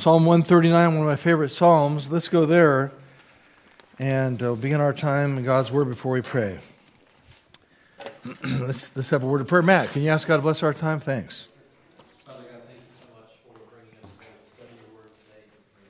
Psalm 139, one of my favorite psalms. Let's go there and begin our time in God's Word before we pray. Let's have a word of prayer. Matt, can you ask God to bless our time? Thanks. Father God, thank you so much for bringing us to study your Word today.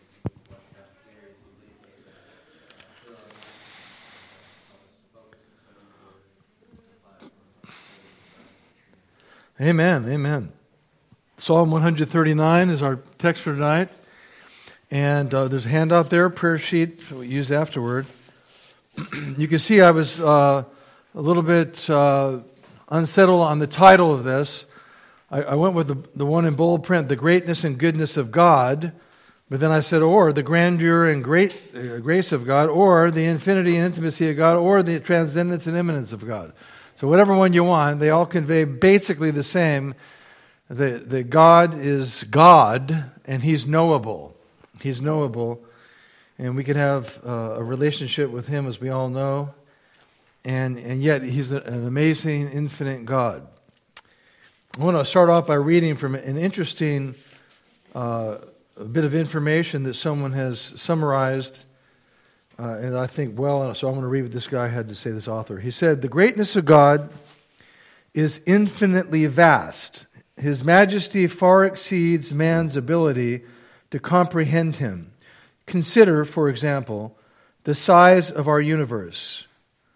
Amen, amen. Psalm 139 is our text for tonight. And there's a handout there, prayer sheet we use afterward. You can see I was a little bit unsettled on the title of this. I went with the one in bold print, the greatness and goodness of God. But then I said, or the grandeur and grace of God, or the infinity and intimacy of God, or the transcendence and immanence of God. So whatever one you want, they all convey basically the same. That God is God, and He's knowable. He's knowable, and we can have a relationship with Him, as we all know, and yet He's an amazing, infinite God. I want to start off by reading from an interesting a bit of information that someone has summarized, and I think well, so I'm going to read what this guy had to say, this author. He said, "The greatness of God is infinitely vast. His majesty far exceeds man's ability to comprehend Him. Consider, for example, the size of our universe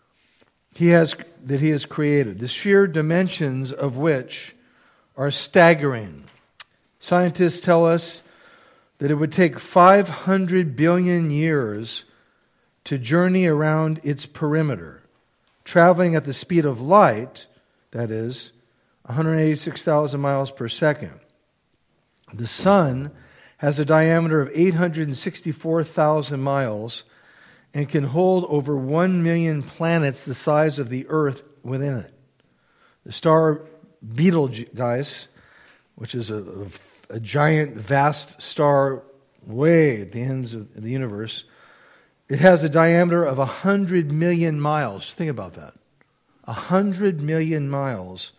that He has created, the sheer dimensions of which are staggering. Scientists tell us that it would take 500 billion years to journey around its perimeter, traveling at the speed of light, that is, 186,000 miles per second. The sun has a diameter of 864,000 miles and can hold over 1 million planets the size of the Earth within it. The star Betelgeuse, which is a giant, vast star way at the ends of the universe, it has a diameter of 100 million miles. Think about that. 100 million miles.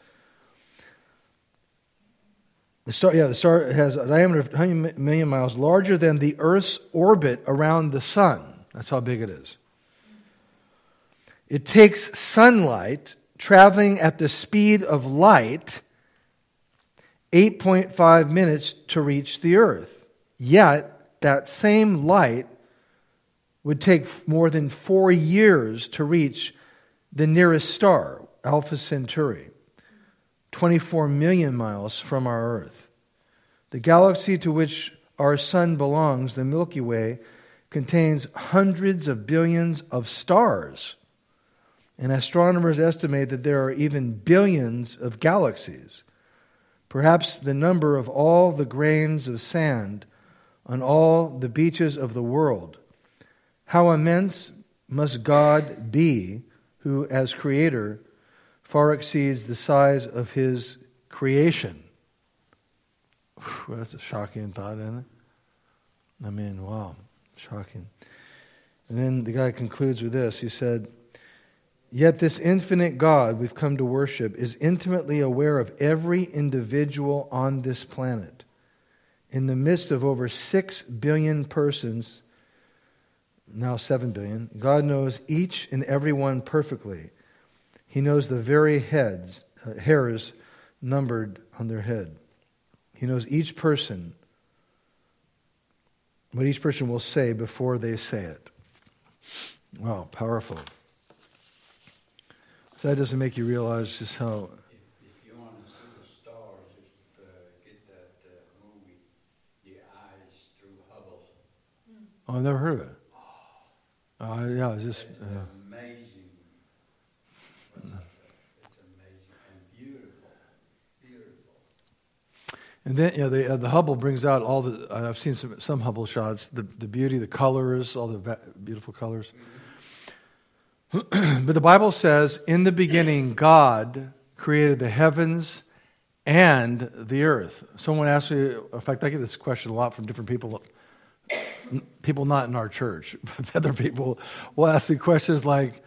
The star has a diameter of 100 million miles, larger than the Earth's orbit around the sun. That's how big it is. It takes sunlight traveling at the speed of light 8.5 minutes to reach the Earth. Yet, that same light would take more than 4 years to reach the nearest star, Alpha Centauri, 24 million miles from our Earth. The galaxy to which our sun belongs, the Milky Way, contains hundreds of billions of stars. And astronomers estimate that there are even billions of galaxies. Perhaps the number of all the grains of sand on all the beaches of the world. How immense must God be, who, as Creator, far exceeds the size of His creation." Whew, that's a shocking thought, isn't it? I mean, wow, shocking. And then the guy concludes with this. He said, "Yet this infinite God we've come to worship is intimately aware of every individual on this planet. In the midst of over 6 billion persons, now 7 billion, God knows each and every one perfectly. He knows the very hairs numbered on their head. He knows each person, what each person will say before they say it." Wow, powerful. If that doesn't make you realize just how... If you want to see the stars, just get that movie, The Eyes Through Hubble. Oh, I've never heard of it. Yeah, it's just... It's amazing. It's amazing and beautiful. And then, the Hubble brings out all the... I've seen some Hubble shots, the beauty, the colors, all the beautiful colors. But the Bible says, in the beginning, God created the heavens and the earth. Someone asked me, in fact, I get this question a lot from different people not in our church, but other people will ask me questions like,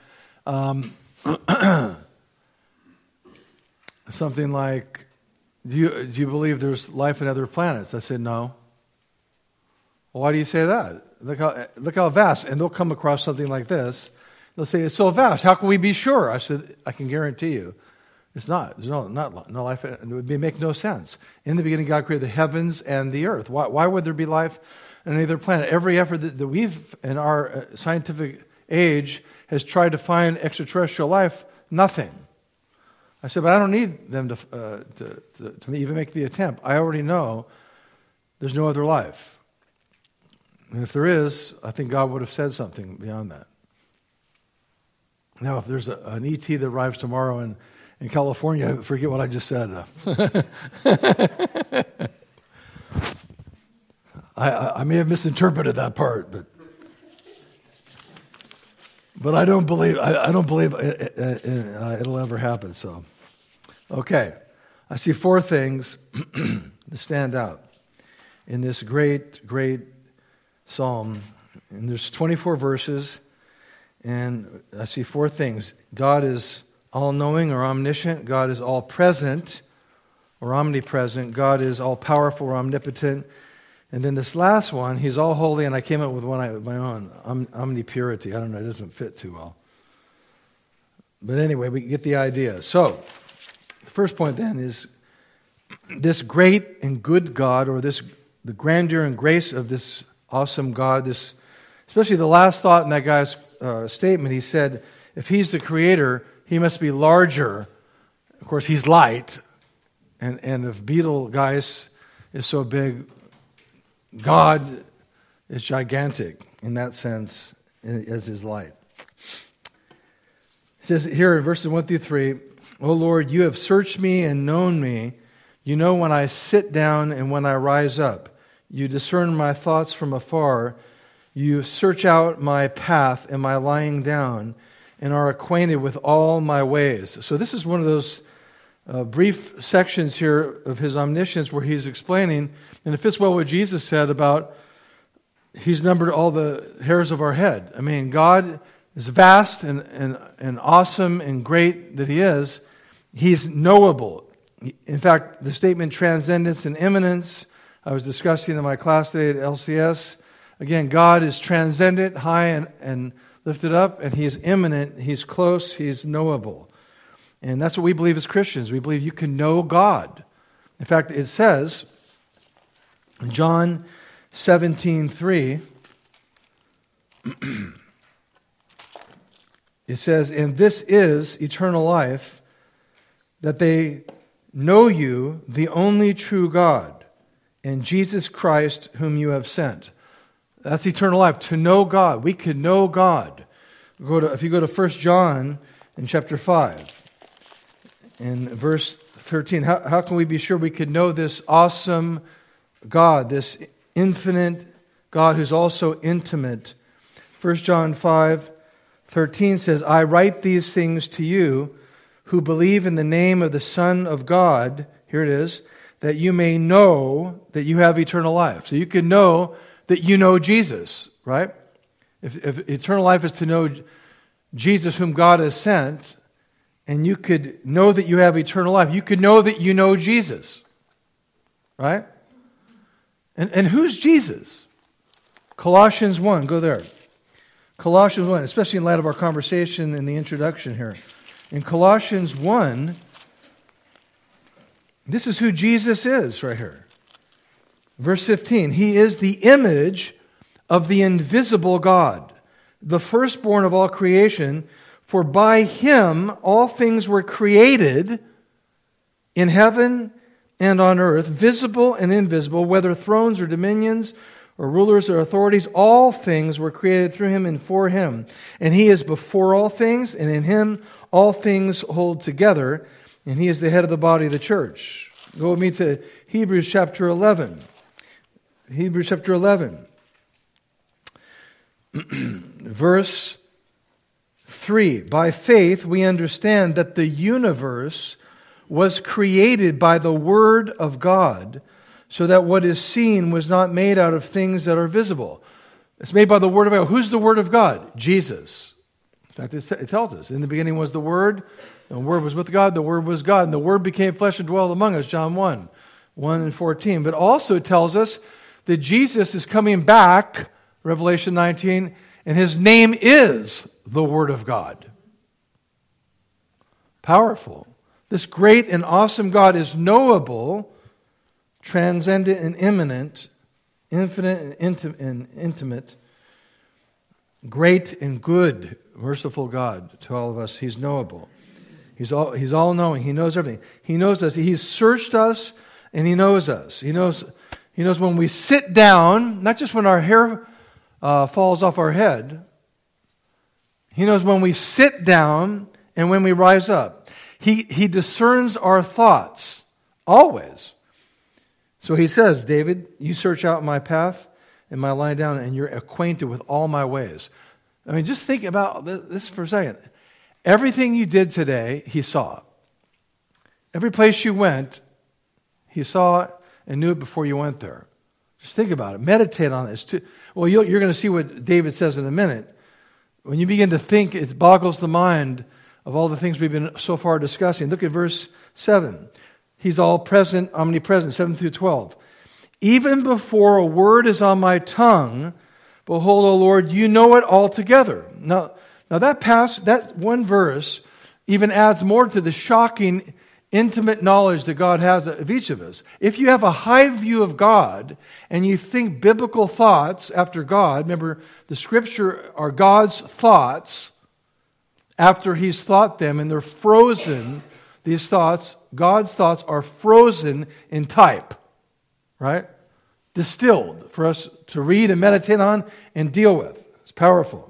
something like, do you believe there's life in other planets? I said, no. Well, why do you say that? Look how vast. And they'll come across something like this. They'll say, it's so vast. How can we be sure? I said, I can guarantee you. It's not. There's no life. It would make no sense. In the beginning, God created the heavens and the earth. Why would there be life on any other planet? Every effort that we've, in our scientific age, has tried to find extraterrestrial life, nothing. I said, but I don't need them to even make the attempt. I already know there's no other life. And if there is, I think God would have said something beyond that. Now, if there's an ET that arrives tomorrow in California, forget what I just said. I may have misinterpreted that part, but I don't believe it'll ever happen. So, okay, I see four things that stand out in this great psalm. And there's 24 verses, and I see four things. God is all-knowing or omniscient. God is all-present or omnipresent. God is all-powerful or omnipotent. And then this last one, He's all-holy, and I came up with one of my own, omnipurity. I don't know, it doesn't fit too well. But anyway, we get the idea. So, the first point then is this great and good God, or the grandeur and grace of this awesome God, especially the last thought in that guy's statement. He said, if He's the creator, He must be larger. Of course, He's light. And if Betelgeuse is so big, God is gigantic in that sense as His light. It says here in verses 1 through 3, O Lord, You have searched me and known me. You know when I sit down and when I rise up. You discern my thoughts from afar. You search out my path and my lying down, and are acquainted with all my ways. So this is one of those brief sections here of His omniscience where He's explaining, and it fits well what Jesus said about He's numbered all the hairs of our head. I mean, God is vast and awesome and great that He is. He's knowable. In fact, the statement transcendence and immanence, I was discussing in my class today at LCS. Again, God is transcendent, high and lifted up, and He is immanent, He's close, He's knowable. And that's what we believe as Christians. We believe you can know God. In fact, it says in John 17:3, it says, and this is eternal life, that they know You, the only true God, and Jesus Christ, whom You have sent. That's eternal life, to know God. We can know God. If you go to 1 John in chapter 5, in verse 13, how can we be sure we could know this awesome God, this infinite God who's also intimate? 1 John 5:13 says, I write these things to you who believe in the name of the Son of God, here it is, that you may know that you have eternal life. So you can know that you know Jesus, right? If eternal life is to know Jesus whom God has sent, and you could know that you have eternal life, you could know that you know Jesus, right? And who's Jesus? Colossians 1, go there. Colossians 1, especially in light of our conversation in the introduction here. In Colossians 1, this is who Jesus is right here. Verse 15, He is the image of the invisible God, the firstborn of all creation, for by Him all things were created in heaven and on earth, visible and invisible, whether thrones or dominions or rulers or authorities, all things were created through Him and for Him. And He is before all things, and in Him all things hold together, and He is the head of the body of the church. Go with me to Hebrews chapter 11. Hebrews chapter 11. Verse 3. By faith we understand that the universe was created by the Word of God, so that what is seen was not made out of things that are visible. It's made by the Word of God. Who's the Word of God? Jesus. In fact, it tells us, in the beginning was the Word, the Word was with God, the Word was God, and the Word became flesh and dwelled among us, John 1 and 14. But also it tells us that Jesus is coming back, Revelation 19, and his name is the Word of God. Powerful. This great and awesome God is knowable, transcendent and immanent, infinite and intimate, great and good, merciful God to all of us. He's knowable. He's all-knowing. He knows everything. He knows us. He's searched us, and He knows us. He knows when we sit down, not just when our hair falls off our head. He knows when we sit down and when we rise up. He discerns our thoughts, always. So He says, David, you search out my path and my lying down, and you're acquainted with all my ways. I mean, just think about this for a second. Everything you did today, He saw. Every place you went, He saw it and knew it before you went there. Just think about it. Meditate on this. Well, you're going to see what David says in a minute. When you begin to think, it boggles the mind of all the things we've been so far discussing. Look at verse 7. He's all present, omnipresent, 7 through 12. Even before a word is on my tongue, behold, O Lord, you know it altogether. Now that one verse even adds more to the shocking, intimate knowledge that God has of each of us. If you have a high view of God and you think biblical thoughts after God, remember the Scripture are God's thoughts after He's thought them, and they're frozen. These thoughts, God's thoughts, are frozen in type, right? Distilled for us to read and meditate on and deal with. It's powerful.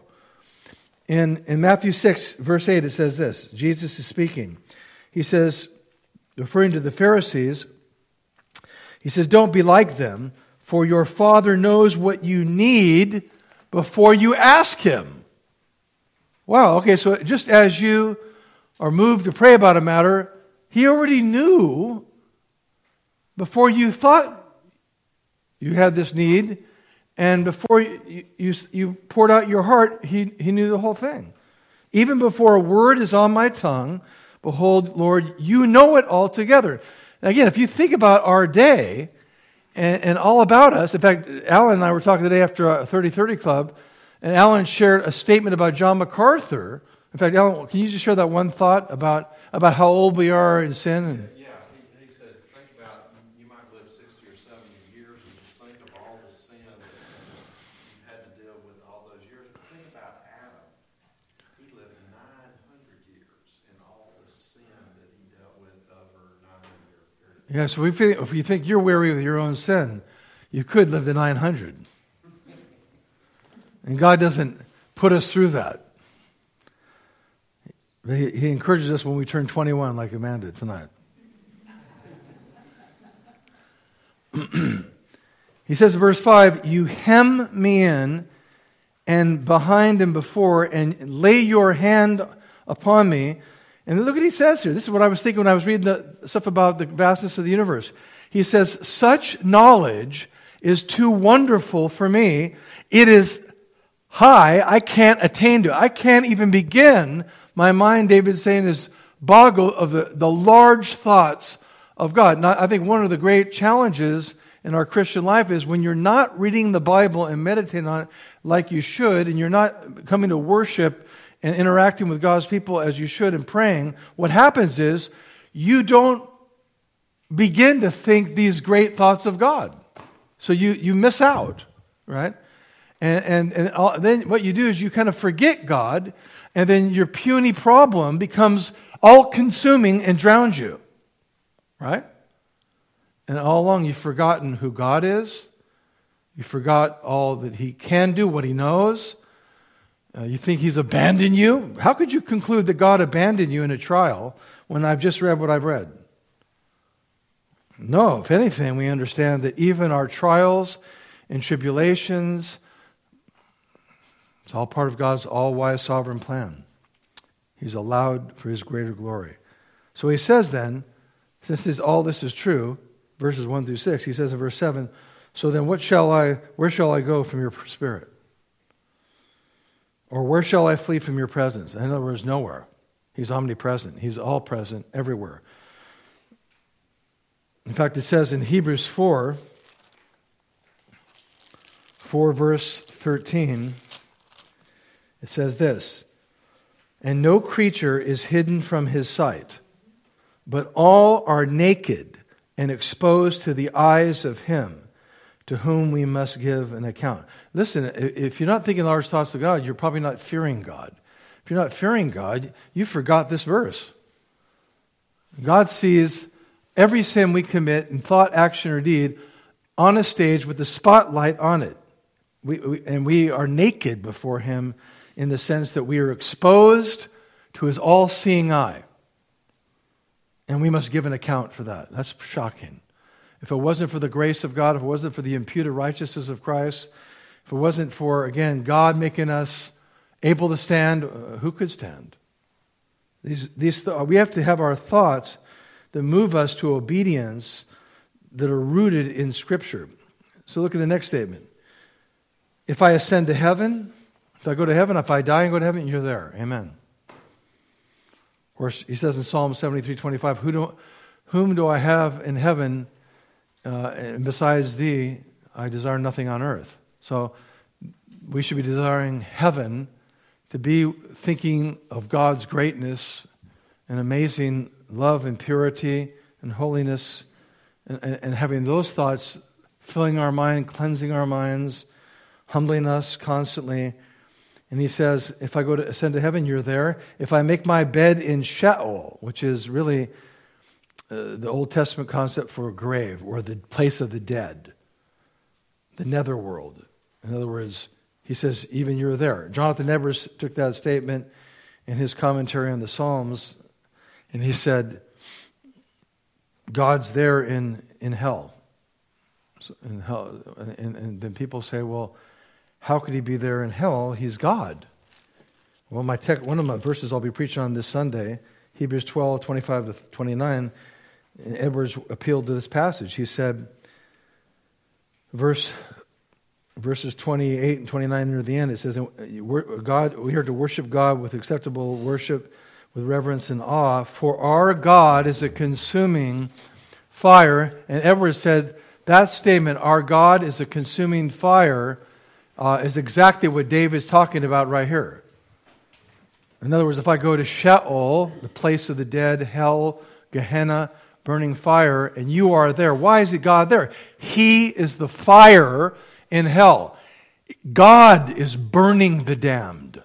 In Matthew 6, verse 8, it says this. Jesus is speaking. He says, referring to the Pharisees, He says, don't be like them, for your Father knows what you need before you ask Him. Wow, okay, so just as you are moved to pray about a matter, He already knew before you thought you had this need, and before you poured out your heart, He knew the whole thing. Even before a word is on my tongue, behold, Lord, you know it altogether. And again, if you think about our day and all about us, in fact, Alan and I were talking today after a 30-30 club, and Alan shared a statement about John MacArthur. In fact, Alan, can you just share that one thought about how old we are in sin? And yeah, he said, think about, you might live 60 or 70 years, and just think of all the sin that you had to deal with all those years. But think about Adam. He lived 900 years in all the sin that he dealt with over 900 years. yeah, so if you think you're weary with your own sin, you could live to 900. And God doesn't put us through that. He encourages us when we turn 21, like Amanda tonight. He says in verse 5, you hem me in and behind and before, and lay your hand upon me. And look what he says here. This is what I was thinking when I was reading the stuff about the vastness of the universe. He says, such knowledge is too wonderful for me. It is high, I can't attain to it. I can't even begin. My mind, David's saying, is boggled of the large thoughts of God. Now, I think one of the great challenges in our Christian life is when you're not reading the Bible and meditating on it like you should, and you're not coming to worship and interacting with God's people as you should and praying, what happens is you don't begin to think these great thoughts of God. So you miss out, right? And then what you do is you kind of forget God, and then your puny problem becomes all-consuming and drowns you, right? And all along you've forgotten who God is. You forgot all that He can do, what He knows. You think He's abandoned you. How could you conclude that God abandoned you in a trial when I've just read what I've read? No, if anything, we understand that even our trials and tribulations, it's all part of God's all-wise sovereign plan. He's allowed for His greater glory. So He says then, since all this is true, verses 1 through 6, He says in verse 7, so then where shall I go from your Spirit? Or where shall I flee from your presence? In other words, nowhere. He's omnipresent. He's all present everywhere. In fact, it says in Hebrews 4, 4 verse 13, it says this, "And no creature is hidden from his sight, but all are naked and exposed to the eyes of him to whom we must give an account." Listen, if you're not thinking large thoughts of God, you're probably not fearing God. If you're not fearing God, you forgot this verse. God sees every sin we commit in thought, action, or deed on a stage with the spotlight on it. We are naked before him in the sense that we are exposed to his all-seeing eye. And we must give an account for that. That's shocking. If it wasn't for the grace of God, if it wasn't for the imputed righteousness of Christ, if it wasn't for, again, God making us able to stand, who could stand? We have to have our thoughts that move us to obedience that are rooted in Scripture. So look at the next statement. If I ascend to heaven, if I go to heaven, if I die and go to heaven, you're there. Amen. Or he says in Psalm 73:25, whom do I have in heaven, and besides thee, I desire nothing on earth. So we should be desiring heaven, to be thinking of God's greatness and amazing love and purity and holiness, and having those thoughts filling our mind, cleansing our minds, humbling us constantly. And he says, if I go to ascend to heaven, you're there. If I make my bed in Sheol, which is really the Old Testament concept for a grave, or the place of the dead, the netherworld. In other words, he says, even you're there. Jonathan Edwards took that statement in his commentary on the Psalms, and he said, God's there in hell. In hell. And then people say, well, how could he be there in hell? He's God. Well, one of my verses I'll be preaching on this Sunday, Hebrews 12:25-29, Edwards appealed to this passage. He said, verses 28 and 29 near the end, it says, we are to worship God with acceptable worship, with reverence and awe, for our God is a consuming fire. And Edwards said, that statement, our God is a consuming fire, is exactly what David's talking about right here. In other words, if I go to Sheol, the place of the dead, hell, Gehenna, burning fire, and you are there, why is God there? He is the fire in hell. God is burning the damned.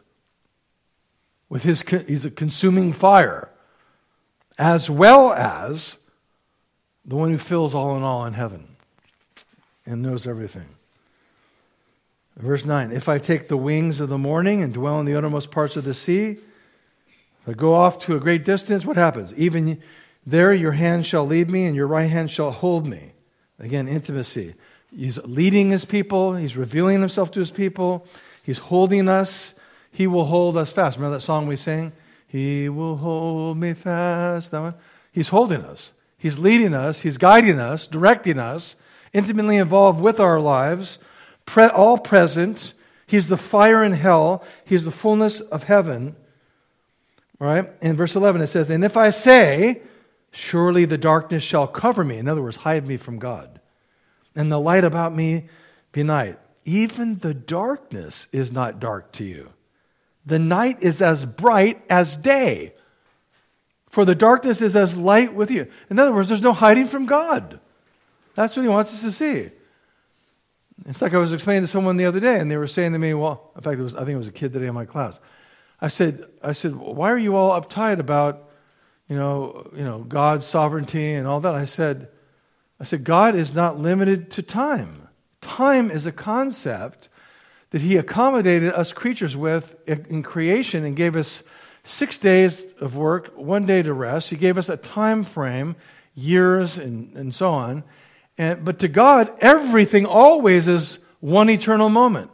He's a consuming fire, as well as the one who fills all in all in heaven and knows everything. Verse 9, if I take the wings of the morning and dwell in the uttermost parts of the sea, if I go off to a great distance, what happens? Even there your hand shall lead me and your right hand shall hold me. Again, intimacy. He's leading his people. He's revealing himself to his people. He's holding us. He will hold us fast. Remember that song we sang? He will hold me fast. That one? He's holding us. He's leading us. He's guiding us, directing us, intimately involved with our lives, all present. He's the fire in hell. He's the fullness of heaven. All right? In verse 11 it says, and if I say, surely the darkness shall cover me. In other words, hide me from God. And the light about me be night. Even the darkness is not dark to you. The night is as bright as day. For the darkness is as light with you. In other words, there's no hiding from God. That's what he wants us to see. It's like I was explaining to someone the other day, and they were saying to me, well, in fact, I think it was a kid today in my class. I said, why are you all uptight about, God's sovereignty and all that? I said, God is not limited to time. Time is a concept that he accommodated us creatures with in creation and gave us 6 days of work, 1 day to rest. He gave us a time frame, years and so on. But to God, everything always is one eternal moment.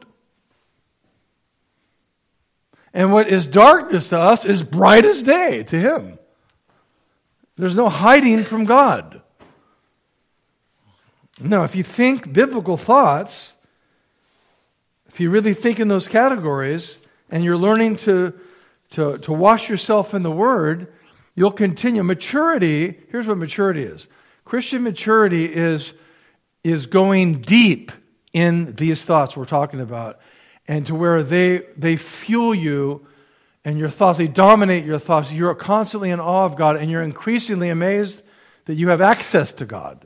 And what is darkness to us is bright as day to him. There's no hiding from God. Now, if you think biblical thoughts, if you really think in those categories, and you're learning to wash yourself in the Word, you'll continue. Maturity, here's what maturity is. Christian maturity is going deep in these thoughts we're talking about, and to where they fuel you and your thoughts, they dominate your thoughts. You're constantly in awe of God, and you're increasingly amazed that you have access to God.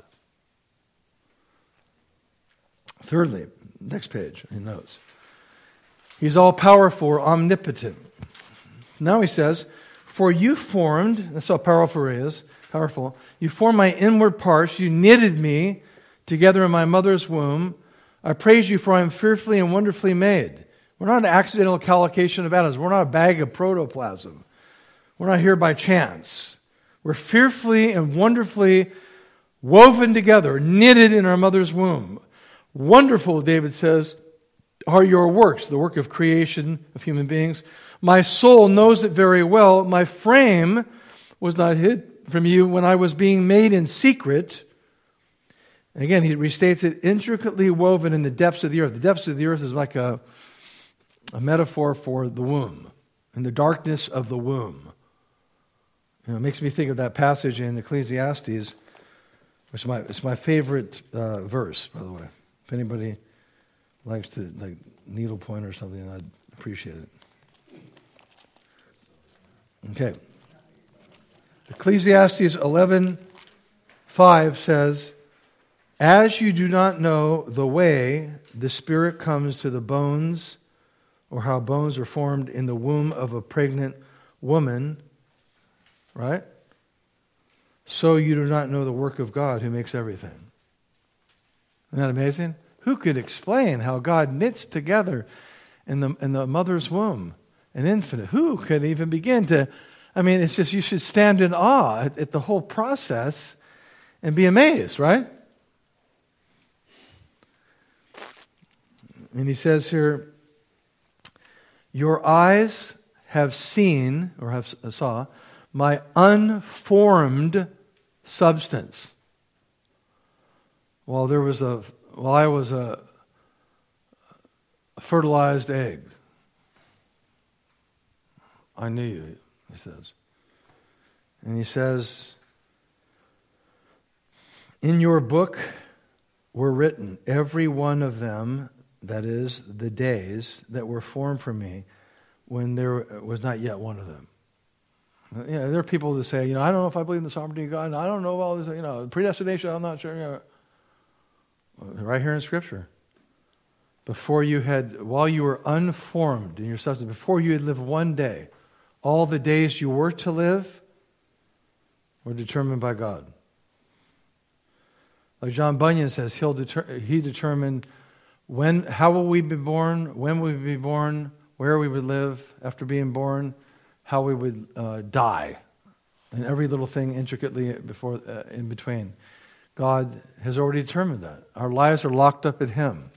Thirdly, next page in notes. He's all-powerful or omnipotent. Now he says, for you formed, that's how powerful he is, powerful. You formed my inward parts. You knitted me together in my mother's womb. I praise you, for I am fearfully and wonderfully made. We're not an accidental collocation of atoms. We're not a bag of protoplasm. We're not here by chance. We're fearfully and wonderfully woven together, knitted in our mother's womb. Wonderful, David says, are your works, the work of creation of human beings. My soul knows it very well. My frame was not hid from you when I was being made in secret. And again, he restates it, intricately woven in the depths of the earth. The depths of the earth is like a metaphor for the womb, in the darkness of the womb. You know, it makes me think of that passage in Ecclesiastes, which is my favorite verse, by the way. If anybody likes to needlepoint or something, I'd appreciate it. Okay. Ecclesiastes 11:5 says, as you do not know the way the Spirit comes to the bones, or how bones are formed in the womb of a pregnant woman, right? So you do not know the work of God who makes everything. Isn't that amazing? Who could explain how God knits together in the mother's womb an infant? Who could even begin to... I mean, it's just you should stand in awe at the whole process and be amazed, right? And he says here, your eyes have seen, or saw, my unformed substance. While I was a fertilized egg, I knew you, he says. And he says, in your book were written, every one of them, that is, the days that were formed for me, when there was not yet one of them. Yeah, there are people that say, I don't know if I believe in the sovereignty of God, and I don't know all this, predestination, I'm not sure. Right here in Scripture. While you were unformed in your substance, before you had lived one day, all the days you were to live were determined by God. Like John Bunyan says, he determined how will we be born, when will we be born, where we would live after being born, how we would die, and every little thing intricately in between. God has already determined that. Our lives are locked up in Him.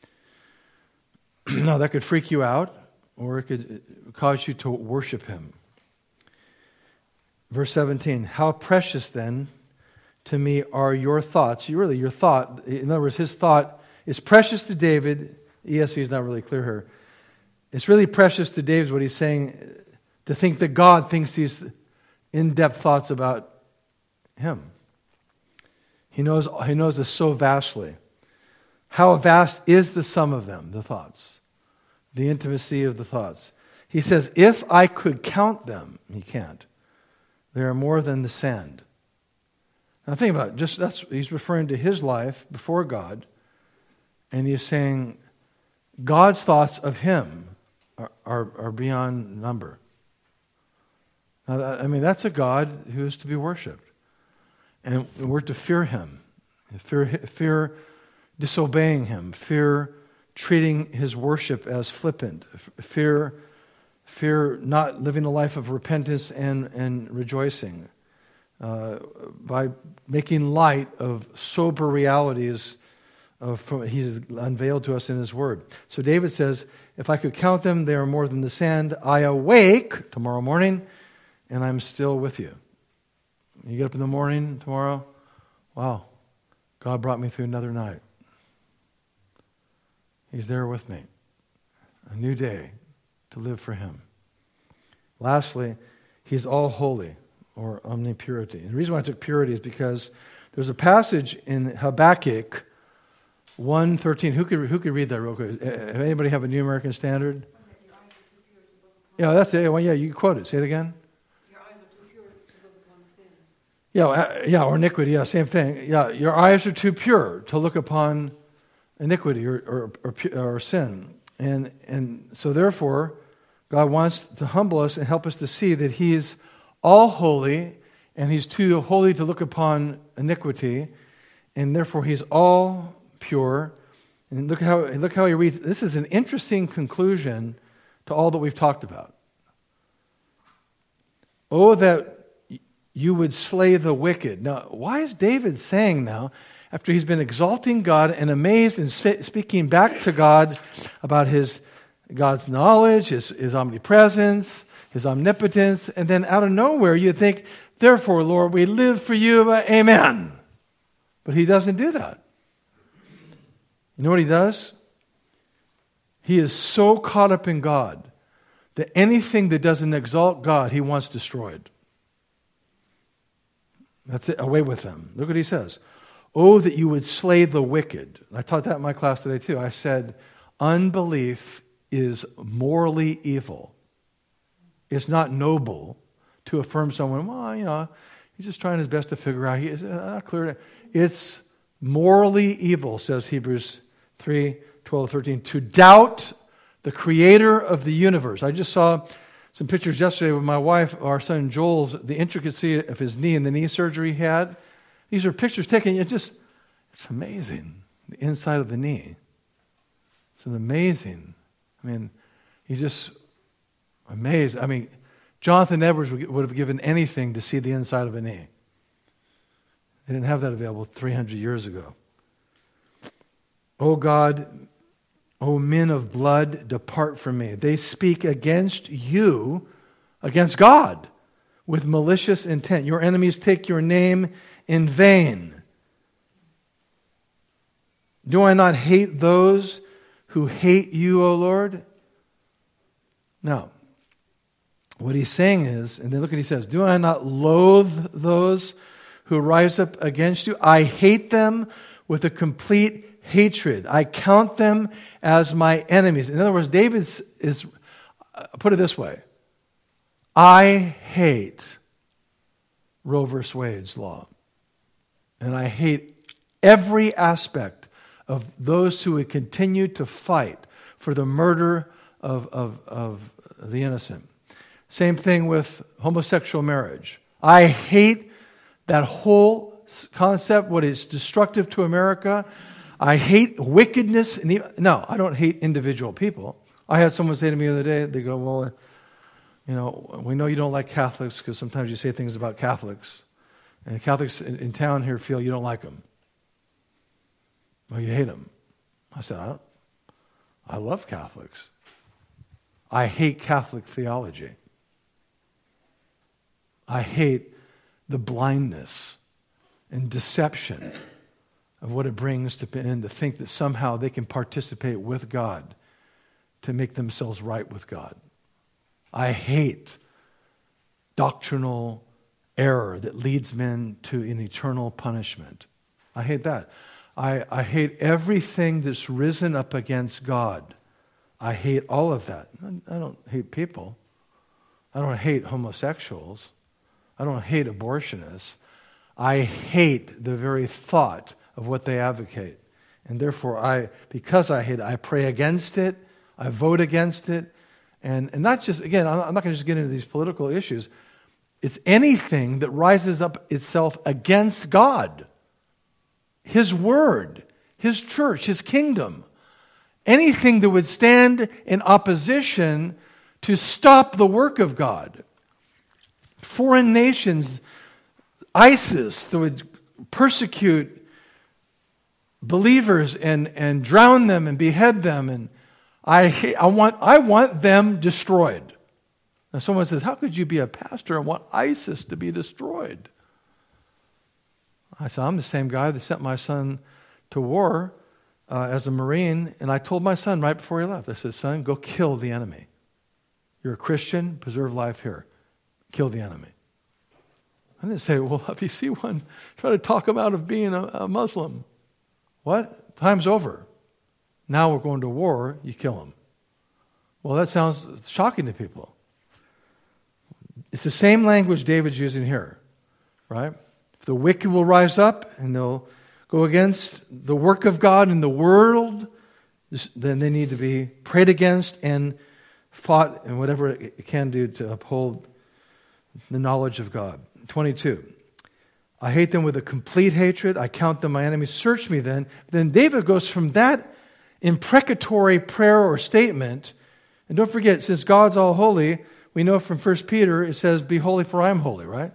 Now, that could freak you out, or it could cause you to worship Him. Verse 17, how precious then to me are your thoughts. Your thought, in other words, his thought is precious to David. ESV is not really clear here. It's really precious to David what he's saying, to think that God thinks these in-depth thoughts about him. He knows us so vastly. How vast is the sum of them, the thoughts, the intimacy of the thoughts. He says, if I could count them, he can't. They are more than the sand. Now think about it. He's referring to his life before God, and he's saying God's thoughts of him are beyond number. Now, that's a God who is to be worshipped. And we're to fear him, fear disobeying him, fear treating his worship as flippant, fear not living a life of repentance and rejoicing, by making light of sober realities he's unveiled to us in his word. So David says, if I could count them, they are more than the sand. I awake tomorrow morning, and I'm still with you. You get up in the morning tomorrow, wow, God brought me through another night. He's there with me. A new day to live for him. Lastly, he's all holy, or omnipurity. And the reason why I took purity is because there's a passage in Habakkuk 1:13. Who could read that real quick? Anybody have a New American Standard? Yeah, that's it. Well, yeah, you can quote it. Say it again. Your eyes are too pure to look upon sin. Yeah, or iniquity. Yeah, same thing. Yeah, your eyes are too pure to look upon iniquity or sin. And so therefore, God wants to humble us and help us to see that He's all holy, and He's too holy to look upon iniquity, and therefore He's all pure. And look how He reads. This is an interesting conclusion to all that we've talked about. Oh, that you would slay the wicked. Now, why is David saying now, after he's been exalting God and amazed and speaking back to God about God's knowledge, his omnipresence, His omnipotence, and then out of nowhere you think, therefore, Lord, we live for you, amen. But He doesn't do that. You know what He does? He is so caught up in God that anything that doesn't exalt God, He wants destroyed. That's it, away with them. Look what He says. Oh, that you would slay the wicked. I taught that in my class today too. I said, unbelief is morally evil. It's not noble to affirm someone, well, he's just trying his best to figure out. He is not clear. It's morally evil, says Hebrews 3:12-13, to doubt the Creator of the universe. I just saw some pictures yesterday with my wife, our son Joel's, the intricacy of his knee and the knee surgery he had. These are pictures taken. It's amazing. The inside of the knee. It's an amazing. He's just amazed. Jonathan Edwards would have given anything to see the inside of a knee. They didn't have that available 300 years ago. O God, O men of blood, depart from me. They speak against you, against God, with malicious intent. Your enemies take your name in vain. Do I not hate those who hate you, O Lord? Now, what he's saying is, and then look what he says, do I not loathe those who rise up against you? I hate them with a complete hatred. I count them as my enemies. In other words, David is put it this way. I hate Roe v. Wade's law. And I hate every aspect of those who would continue to fight for the murder of the innocent. Same thing with homosexual marriage. I hate that whole concept, what is destructive to America. I hate wickedness. No, I don't hate individual people. I had someone say to me the other day, they go, well, we know you don't like Catholics because sometimes you say things about Catholics. And Catholics in town here feel you don't like them. Well, you hate them. I said, I love Catholics. I hate Catholic theology. I hate the blindness and deception of what it brings to think that somehow they can participate with God to make themselves right with God. I hate doctrinal error that leads men to an eternal punishment. I hate that. I hate everything that's risen up against God. I hate all of that. I don't hate people. I don't hate homosexuals. I don't hate abortionists. I hate the very thought of what they advocate. And therefore, because I hate it, I pray against it, I vote against it, and not just, again, I'm not going to just get into these political issues. It's anything that rises up itself against God, His Word, His church, His kingdom. Anything that would stand in opposition to stop the work of God. Foreign nations, ISIS, that would persecute believers and drown them and behead them, and I want them destroyed. Now someone says, how could you be a pastor and want ISIS to be destroyed? I said, I'm the same guy that sent my son to war as a Marine, and I told my son right before he left, I said, son, go kill the enemy. You're a Christian, preserve life here. Kill the enemy. I didn't say, well, if you see one, try to talk him out of being a Muslim. What? Time's over. Now we're going to war, you kill them. Well, that sounds shocking to people. It's the same language David's using here, right? If the wicked will rise up and they'll go against the work of God in the world, then they need to be prayed against and fought and whatever it can do to uphold the knowledge of God. 22. I hate them with a complete hatred. I count them my enemies. Search me then. Then David goes from that imprecatory prayer or statement, and don't forget, since God's all holy, we know from 1 Peter, it says, be holy for I'm holy, right?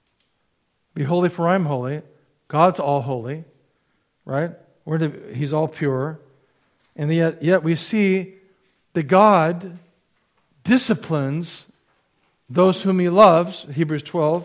Be holy for I'm holy. God's all holy, right? He's all pure. And yet we see that God disciplines those whom He loves, Hebrews 12.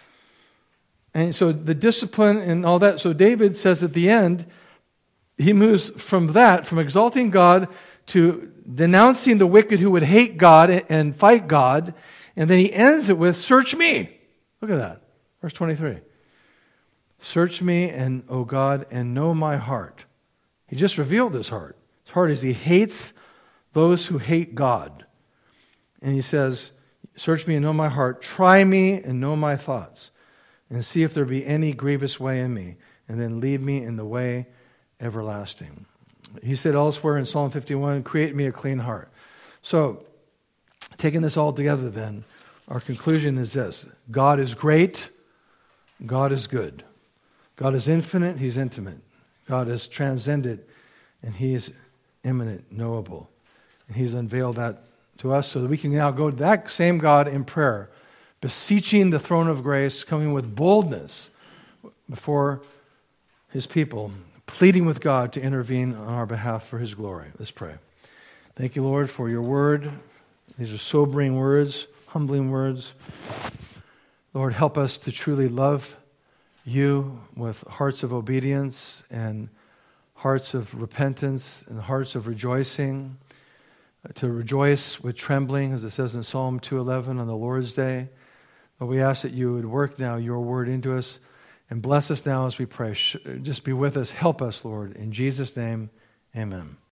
And so the discipline and all that. So David says at the end, he moves from that, from exalting God to denouncing the wicked who would hate God and fight God. And then he ends it with, search me. Look at that. Verse 23. Search me, and O God, and know my heart. He just revealed his heart. His heart is he hates those who hate God. And he says, search me and know my heart. Try me and know my thoughts. And see if there be any grievous way in me. And then lead me in the way everlasting. He said elsewhere in Psalm 51, create me a clean heart. So, taking this all together then, our conclusion is this. God is great. God is good. God is infinite. He's intimate. God is transcendent. And He is immanent, knowable. And He's unveiled that to us so that we can now go to that same God in prayer, beseeching the throne of grace, coming with boldness before His people, pleading with God to intervene on our behalf for His glory. Let's pray. Thank you, Lord, for your word. These are sobering words, humbling words. Lord, help us to truly love you with hearts of obedience and hearts of repentance and hearts of rejoicing, to rejoice with trembling, as it says in Psalm 2:11 on the Lord's Day. Lord, we ask that you would work now your word into us and bless us now as we pray. Just be with us. Help us, Lord. In Jesus' name, amen.